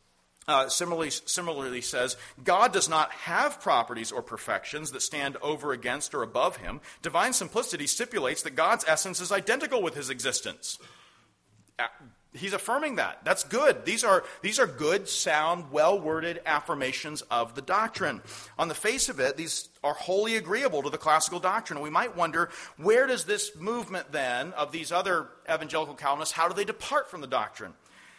Speaker 1: similarly says, God does not have properties or perfections that stand over against or above him. Divine simplicity stipulates that God's essence is identical with his existence. He's affirming that. That's good. These are good, sound, well-worded affirmations of the doctrine. On the face of it, these are wholly agreeable to the classical doctrine. We might wonder, where does this movement then of these other evangelical Calvinists, how do they depart from the doctrine?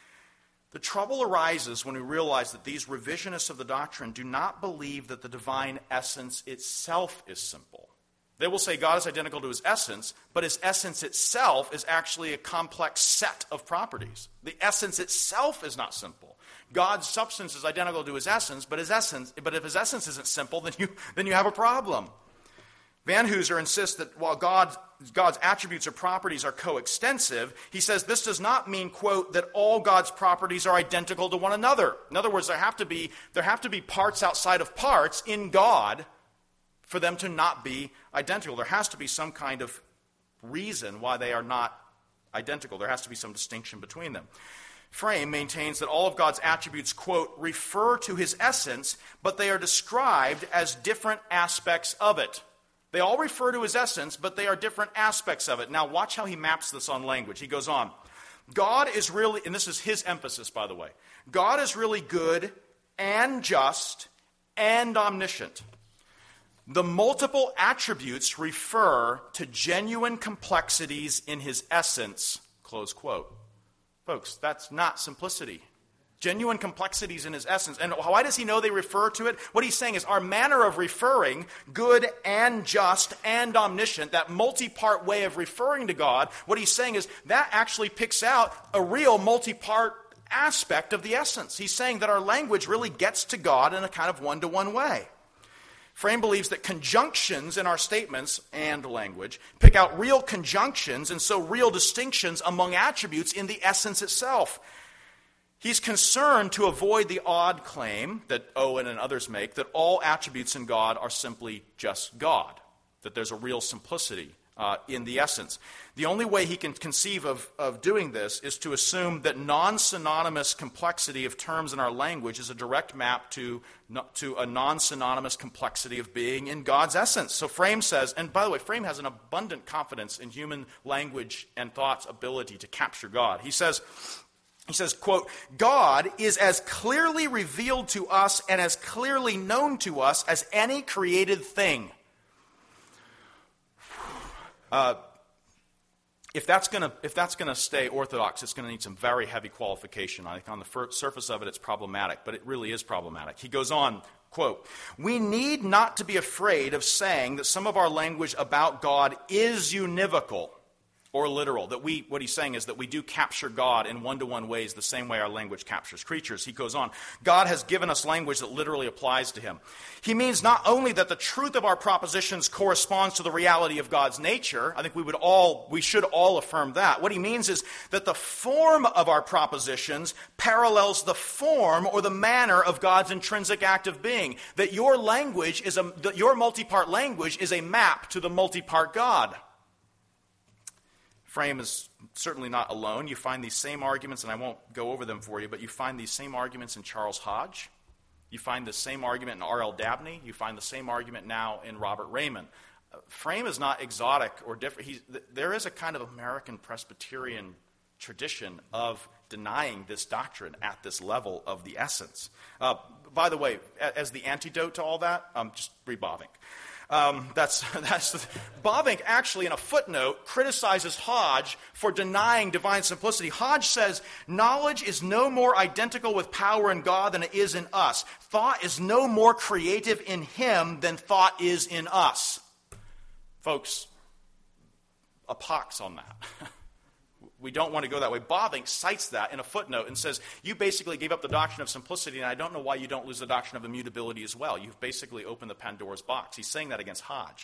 Speaker 1: The trouble arises when we realize that these revisionists of the doctrine do not believe that the divine essence itself is simple. They will say God is identical to his essence, but his essence itself is actually a complex set of properties. The essence itself is not simple. God's substance is identical to his essence, but if his essence isn't simple, then you have a problem. Vanhoozer insists that while God's attributes or properties are coextensive, he says this does not mean, quote, that all God's properties are identical to one another. In other words, there have to be parts outside of parts in God for them to not be identical. There has to be some kind of reason why they are not identical. There has to be some distinction between them. Frame maintains that all of God's attributes, quote, refer to his essence, but they are described as different aspects of it. They all refer to his essence, but they are different aspects of it. Now watch how he maps this on language. He goes on, God is really, and this is his emphasis, by the way, God is really good and just and omniscient. The multiple attributes refer to genuine complexities in his essence, close quote. Folks, that's not simplicity. Genuine complexities in his essence. And why does he know they refer to it? What he's saying is our manner of referring, good and just and omniscient, that multi-part way of referring to God, what he's saying is that actually picks out a real multi-part aspect of the essence. He's saying that our language really gets to God in a kind of one-to-one way. Frame believes that conjunctions in our statements and language pick out real conjunctions and so real distinctions among attributes in the essence itself. He's concerned to avoid the odd claim that Owen and others make that all attributes in God are simply just God, that there's a real simplicity in the essence. The only way he can conceive of doing this is to assume that non-synonymous complexity of terms in our language is a direct map to a non-synonymous complexity of being in God's essence. So Frame says, and by the way, Frame has an abundant confidence in human language and thought's ability to capture God. He says, quote, God is as clearly revealed to us and as clearly known to us as any created thing. If that's gonna stay orthodox, it's gonna need some very heavy qualification. I think on the surface of it, it's problematic, but it really is problematic. He goes on, quote, we need not to be afraid of saying that some of our language about God is univocal. or literal. What he's saying is that we do capture God in one-to-one ways the same way our language captures creatures. He goes on, God has given us language that literally applies to him. He means not only that the truth of our propositions corresponds to the reality of God's nature. I think we should all affirm that. What he means is that the form of our propositions parallels the form or the manner of God's intrinsic act of being. That your multi-part language is a map to the multi-part God. Frame is certainly not alone. You find these same arguments, and I won't go over them for you, but you find these same arguments in Charles Hodge. You find the same argument in R.L. Dabney. You find the same argument now in Robert Raymond. Frame is not exotic or different. There is a kind of American Presbyterian tradition of denying this doctrine at this level of the essence. By the way, as the antidote to all that, just read Bavinck. Bavinck actually, in a footnote, criticizes Hodge for denying divine simplicity. Hodge says, knowledge is no more identical with power in God than it is in us. Thought is no more creative in him than thought is in us. Folks, a pox on that. We don't want to go that way. Bavinck cites that in a footnote and says, you basically gave up the doctrine of simplicity, and I don't know why you don't lose the doctrine of immutability as well. You've basically opened the Pandora's box. He's saying that against Hodge.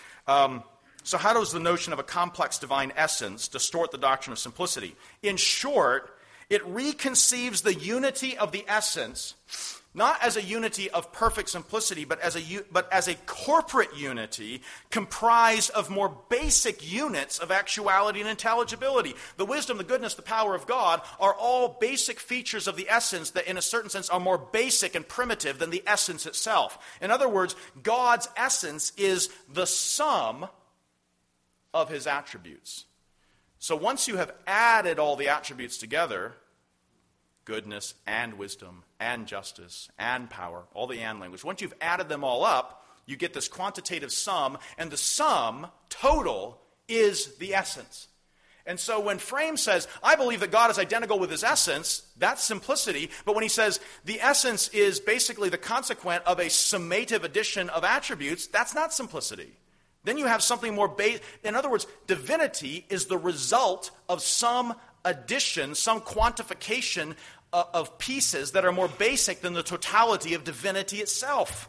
Speaker 1: So how does the notion of a complex divine essence distort the doctrine of simplicity? In short, it reconceives the unity of the essence, not as a unity of perfect simplicity, but as a corporate unity comprised of more basic units of actuality and intelligibility. The wisdom, the goodness, the power of God are all basic features of the essence that in a certain sense are more basic and primitive than the essence itself. In other words, God's essence is the sum of his attributes. So once you have added all the attributes together, goodness and wisdom and justice and power, all the and language. Once you've added them all up, you get this quantitative sum, and the sum total is the essence. And so when Frame says, I believe that God is identical with his essence, that's simplicity. But when he says the essence is basically the consequent of a summative addition of attributes, that's not simplicity. Then you have something more basic. In other words, divinity is the result of some addition, some quantification of pieces that are more basic than the totality of divinity itself.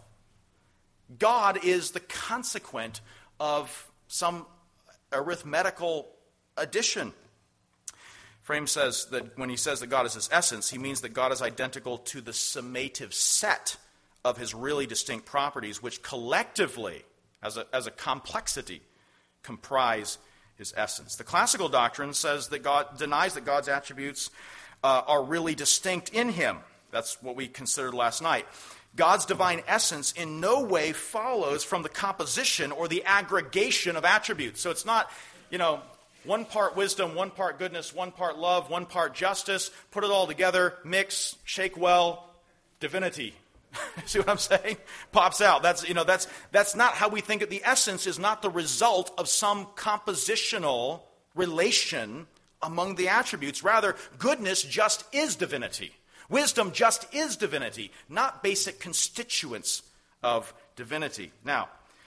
Speaker 1: God is the consequent of some arithmetical addition. Frame says that when he says that God is his essence, he means that God is identical to the summative set of his really distinct properties, which collectively, as a complexity, comprise his essence. The classical doctrine says that God denies that God's attributes are really distinct in him. That's what we considered last night. God's divine essence in no way follows from the composition or the aggregation of attributes. So it's not, one part wisdom, one part goodness, one part love, one part justice. Put it all together, mix, shake well, divinity. See what I'm saying? Pops out. That's not how we think it. The essence is not the result of some compositional relation among the attributes. Rather, goodness just is divinity. Wisdom just is divinity, not basic constituents of divinity. Now,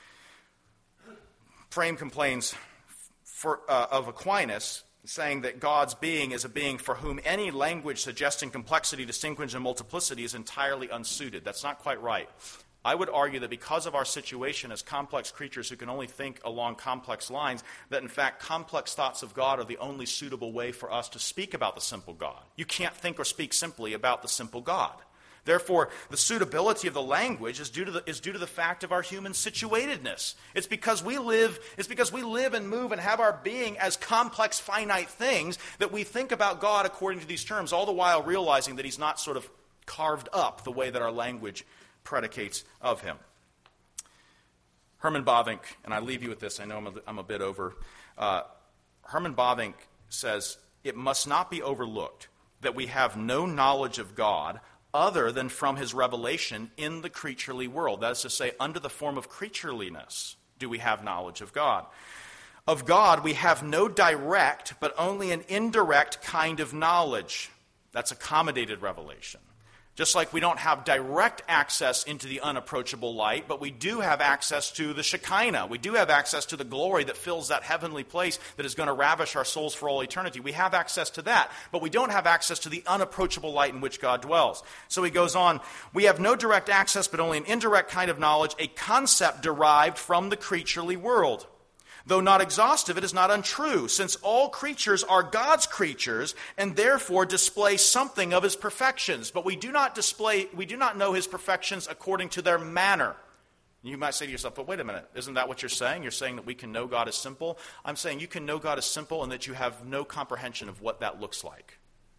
Speaker 1: Frame complains of Aquinas, saying that God's being is a being for whom any language suggesting complexity, distinction, and multiplicity is entirely unsuited. That's not quite right. I would argue that because of our situation as complex creatures who can only think along complex lines, that in fact complex thoughts of God are the only suitable way for us to speak about the simple God. You can't think or speak simply about the simple God. Therefore, the suitability of the language is due to the fact of our human situatedness. It's because we live and move and have our being as complex, finite things that we think about God according to these terms, all the while realizing that he's not sort of carved up the way that our language predicates of him. Herman Bavinck, and I leave you with this, I know I'm a bit over. Herman Bavinck says, it must not be overlooked that we have no knowledge of God other than from his revelation in the creaturely world. That is to say, under the form of creatureliness do we have knowledge of God. Of God, we have no direct, but only an indirect kind of knowledge. That's accommodated revelation. Just like we don't have direct access into the unapproachable light, but we do have access to the Shekinah. We do have access to the glory that fills that heavenly place that is going to ravish our souls for all eternity. We have access to that, but we don't have access to the unapproachable light in which God dwells. So he goes on, we have no direct access, but only an indirect kind of knowledge, a concept derived from the creaturely world. Though not exhaustive, it is not untrue, since all creatures are God's creatures and therefore display something of his perfections. But we do not know his perfections according to their manner. You might say to yourself, but wait a minute, isn't that what you're saying? You're saying that we can know God as simple? I'm saying you can know God as simple and that you have no comprehension of what that looks like.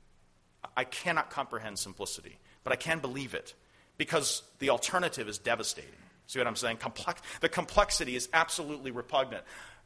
Speaker 1: I cannot comprehend simplicity, but I can believe it because the alternative is devastating. See what I'm saying? The complexity is absolutely repugnant.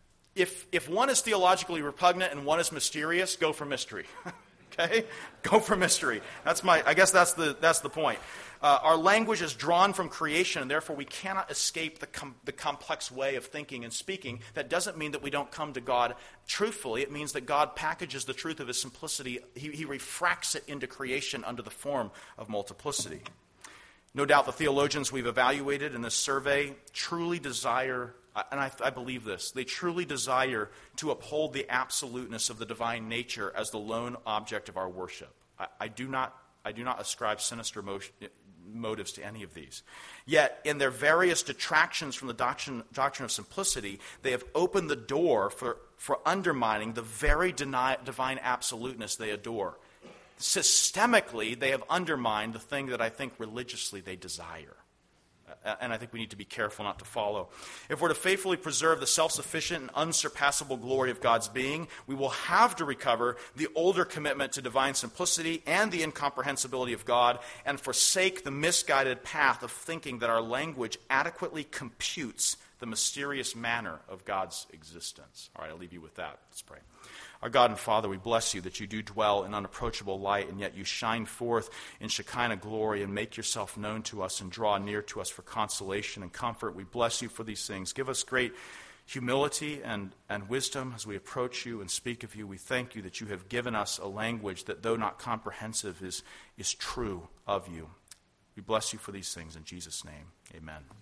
Speaker 1: If one is theologically repugnant and one is mysterious, go for mystery. Okay? Go for mystery. I guess that's the point. Our language is drawn from creation, and therefore we cannot escape the complex way of thinking and speaking. That doesn't mean that we don't come to God truthfully. It means that God packages the truth of his simplicity. He refracts it into creation under the form of multiplicity. No doubt the theologians we've evaluated in this survey truly desire, and I believe this, they truly desire to uphold the absoluteness of the divine nature as the lone object of our worship. I do not ascribe sinister motives to any of these. Yet, in their various detractions from the doctrine of simplicity, they have opened the door for undermining the very divine absoluteness they adore. Systemically, they have undermined the thing that I think religiously they desire. And I think we need to be careful not to follow. If we're to faithfully preserve the self-sufficient and unsurpassable glory of God's being, we will have to recover the older commitment to divine simplicity and the incomprehensibility of God and forsake the misguided path of thinking that our language adequately computes the mysterious manner of God's existence. All right, I'll leave you with that. Let's pray. Our God and Father, we bless you that you do dwell in unapproachable light, and yet you shine forth in Shekinah glory and make yourself known to us and draw near to us for consolation and comfort. We bless you for these things. Give us great humility and wisdom as we approach you and speak of you. We thank you that you have given us a language that, though not comprehensive, is true of you. We bless you for these things in Jesus' name. Amen.